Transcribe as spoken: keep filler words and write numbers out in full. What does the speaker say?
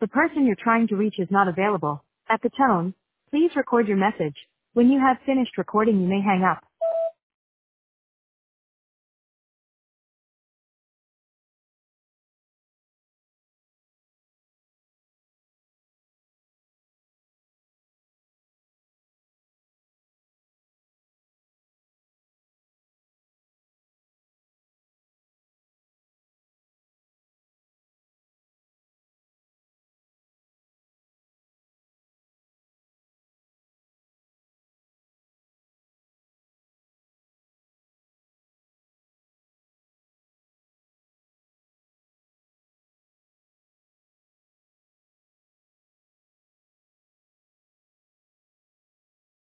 The person you're trying to reach is not available. At the tone, please record your message. When you have finished recording, you may hang up.